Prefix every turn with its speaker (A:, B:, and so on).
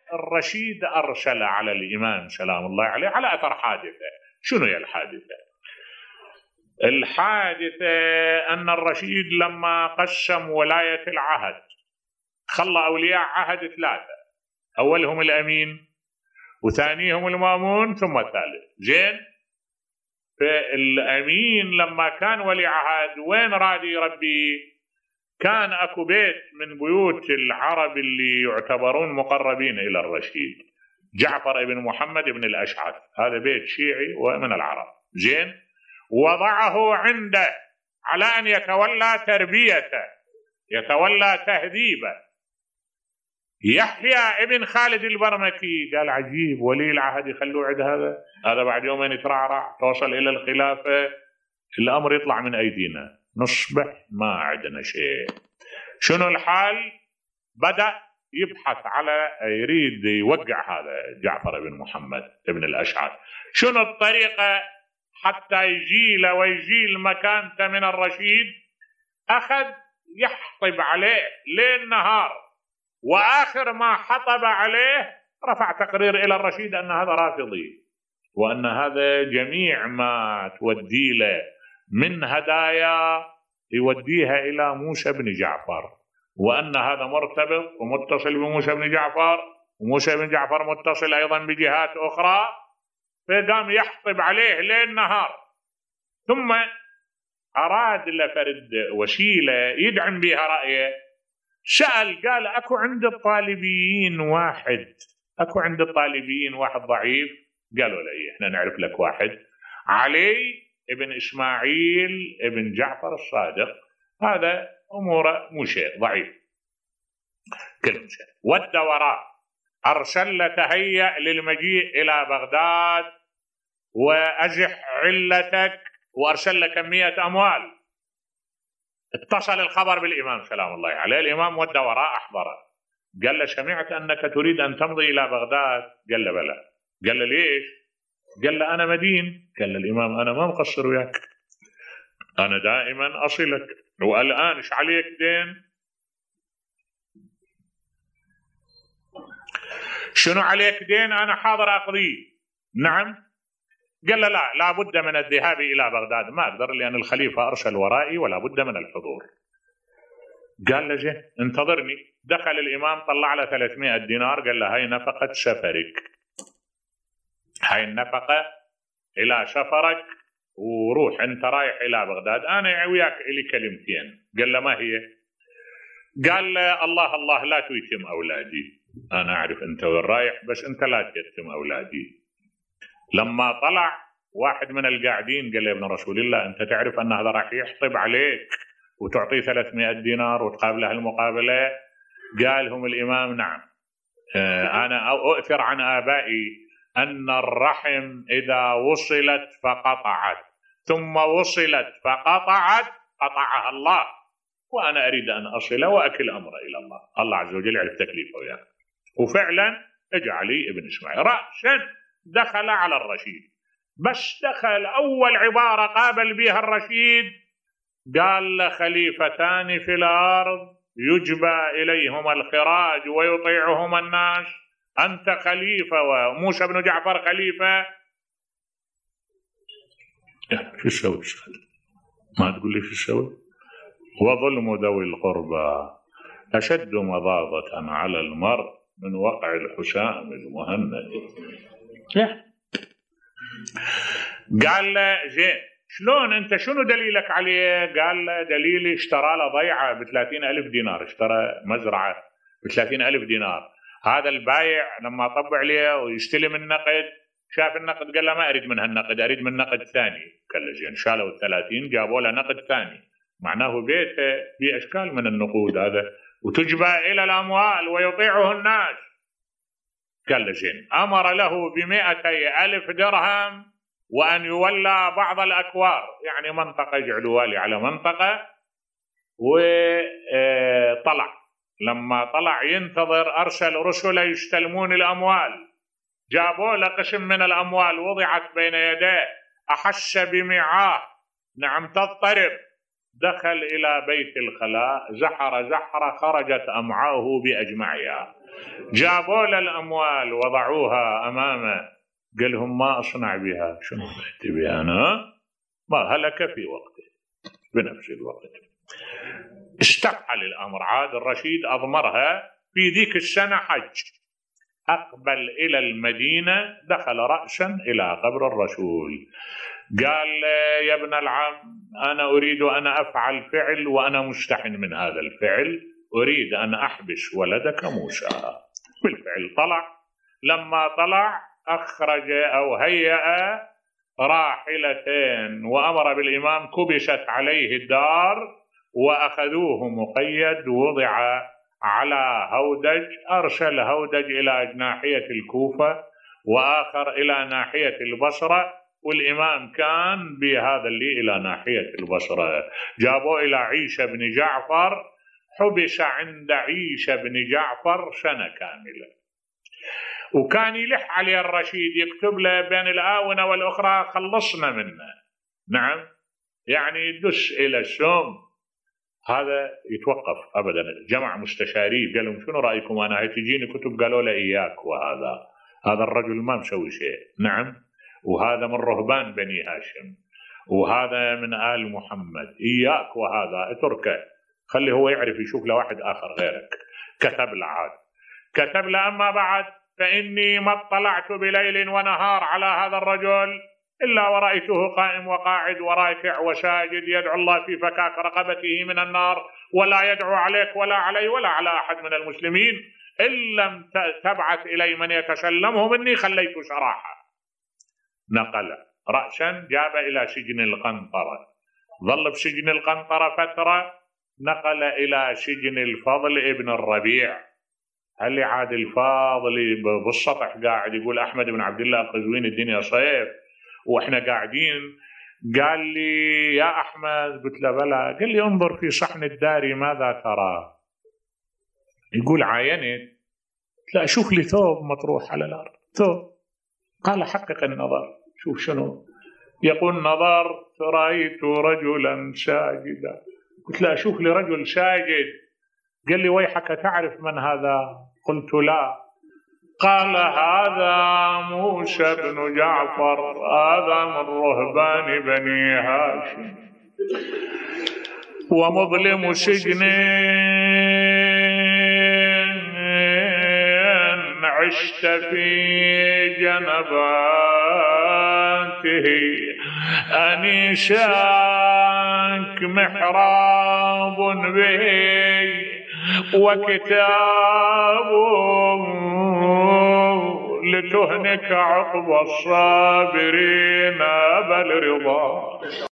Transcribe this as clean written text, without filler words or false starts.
A: الرشيد أرسل على الإمام سلام الله عليه على أثر حادثة. شنو هي الحادثة؟ الحادثة أن الرشيد لما قسم ولاية العهد خلى أولياء عهد 3، أولهم الأمين وثانيهم المأمون ثم الثالث. زين، فالأمين لما كان ولي عهد وين راد يربي؟ كان أكو بيت من بيوت العرب اللي يعتبرون مقربين إلى الرشيد، جعفر بن محمد بن الأشعث، هذا بيت شيعي ومن العرب. زين، وضعه عنده على أن يتولى تربيته، يتولى تهذيبه. يحيى ابن خالد البرمكي قال عجيب، ولي العهد يخلوه عند هذا بعد يومين يترعرع، توصل إلى الخلافة الأمر يطلع من أيدينا، نصبح ما عندنا شيء. شنو الحال؟ بدأ يبحث على، يريد يوقع هذا جعفر بن محمد بن الأشعث. شنو الطريقة حتى يجيله ويجيل مكانته من الرشيد؟ أخذ يحطب عليه ليل نهار، وآخر ما حطب عليه رفع تقرير إلى الرشيد أن هذا رافضي، وأن هذا جميع ما تودي له من هدايا يوديها إلى موسى بن جعفر، وأن هذا مرتبط ومتصل بموسى بن جعفر، وموسى بن جعفر متصل أيضا بجهات أخرى. فقام يحطب عليه ليل نهار. ثم أراد لفرد وسيلة يدعم بها رأيه، سأل قال أكو عند الطالبيين واحد، أكو عند الطالبيين واحد ضعيف؟ قالوا له إحنا نعرف لك واحد، علي ابن إسماعيل ابن جعفر الصادق، هذا أموره مو شيء، ضعيف كل شيء. ود وراء، أرسل تهيأ للمجيء إلى بغداد وأزح علتك، وأرسل له كمية أموال. اتصل الخبر بالإمام سلام الله عليه، الإمام ود وراء أحضره، قال له سمعت أنك تريد أن تمضي إلى بغداد؟ قال له بلى. قال له ليش؟ قال له أنا مدين. قال له الإمام أنا ما مقصر وياك، أنا دائما أصلك، والآن إيش عليك دين؟ شنو عليك دين؟ أنا حاضر أقضيه. نعم. قال له لا بد من الذهاب إلى بغداد، ما أقدر لأن الخليفة أرسل ورائي ولا بد من الحضور. قال له زين انتظرني. دخل الإمام طلع له 300 دينار، قال له هاي نفقة سفرك، هاي النفقة إلى سفرك، وروح أنت رايح إلى بغداد، أنا وياك إلي كلمتين. قال له ما هي؟ قال له الله لا تيتم أولادي، أنا أعرف أنت وين رايح، بس أنت لا تيتم أولادي. لما طلع واحد من القاعدين قال له ابن رسول الله أنت تعرف أن هذا راح يحطب عليك وتعطيه 300 دينار وتقابله المقابلة؟ قالهم الإمام نعم، أنا أؤثر عن آبائي أن الرحم إذا وصلت فقطعت، ثم وصلت فقطعت قطعها الله، وأنا أريد أن أصل وأكل أمر إلى الله، الله عز وجل يعرف تكليفه وياه. وفعلا اجى علي ابن إسماعيل رأسا دخل على الرشيد، بس دخل أول عبارة قابل بها الرشيد قال له خليفتان في الأرض يجبى إليهما الخراج ويطيعهما الناس، أنت خليفة وموسى بن جعفر خليفة. شو تسوي؟ ما تقول لي شو تسوي؟ وظلم ذوي القربى أشد مضاضة على المرء من وقع الحسام المهند. قال له زين شلون أنت شنو دليلك عليه؟ قال له دليلي اشترى له ضيعة ب30,000 دينار، اشترى مزرعة ب30,000 دينار. هذا البايع لما طبع عليه ويستلم النقد شاف النقد قال له ما أريد من هالنقد، أريد من نقد ثاني. قال له زين، شالوا 30 جابوا له نقد ثاني، معناه بيته بأشكال من النقود هذا وتجبى إلى الأموال ويطيعه الناس. قال له زين، أمر له ب200,000 درهم وأن يولى بعض الأكوار، يعني منطقة يجعلوا والي على منطقة. وطلع، لما طلع ينتظر أرسل رسله يستلمون الأموال، جابوا له قسم من الأموال وضعت بين يديه، أحس بمعاه نعم تضطرب، دخل إلى بيت الخلاء، زحر خرجت أمعاؤه بأجمعها، جابوا له الأموال وضعوها أمامه، قال لهم ما أصنع بها، شنو بأتي بها أنا؟ ما هلك في وقته بنفس الوقت. استفحل الأمر، عاد الرشيد أضمرها في ذيك السنة حج، أقبل إلى المدينة، دخل رأسا إلى قبر الرسول، قال يا ابن العم أنا أريد أن أفعل فعل وأنا مستحن من هذا الفعل، أريد أن أحبس ولدك موسى. بالفعل طلع، لما طلع أخرج أو هيأ راحلتين وأمر بالإمام، كبست عليه الدار وأخذوه مقيد، وضع على هودج، أرسل هودج إلى ناحية الكوفة وآخر إلى ناحية البصرة، والإمام كان بهذا اللي إلى ناحية البصرة. جابوا إلى عيسى بن جعفر، حبس عند عيسى بن جعفر سنة كاملة، وكان يلح عليه الرشيد يكتب له بين الآونة والأخرى خلصنا منه. نعم، يعني يدس إلى السم، هذا يتوقف أبدا. جمع مستشاريه قال لهم شنو رأيكم، أنا هتجيني كتب، قالوا له إياك وهذا الرجل ما مسوي شيء. نعم، وهذا من رهبان بني هاشم، وهذا من آل محمد، إياك وهذا اتركه، خلي هو يعرف يشوف له واحد آخر غيرك. كتب له عاد، كتب له أما بعد فإني ما اطلعت بليل ونهار على هذا الرجل إلا ورأيته قائم وقاعد وراكع وساجد يدعو الله في فكاك رقبته من النار، ولا يدعو عليك ولا علي ولا على أحد من المسلمين، إن لم تبعث إلي من يتسلمه مني خليت سراحة. نقل رأسا، جاب إلى سجن القنطرة، ظل بسجن القنطرة فترة، نقل إلى سجن الفضل ابن الربيع. هل عاد الفاضل بالسطح قاعد يقول أحمد بن عبد الله القزويني الدنيا صيف وإحنا قاعدين، قال لي يا أحمد، قلت له بلى، قال لي انظر في صحن الدار ماذا ترى؟ يقول عاينت، لا شوف لي ثوب مطروح على الأرض، ثوب. قال حقق النظر، شوف شنو يقول. نظرت رأيت رجلا ساجدا، قلت له أشوف لي رجل ساجد. قال لي ويحك تعرف من هذا؟ قلت لا. قال هذا موسى بن جعفر، هذا من رهبان بني هاشم، ومظلم سجن عشت في جنباته، أنيساك محراب به وكتاب لتهنك عقب الصابرين بل رضا.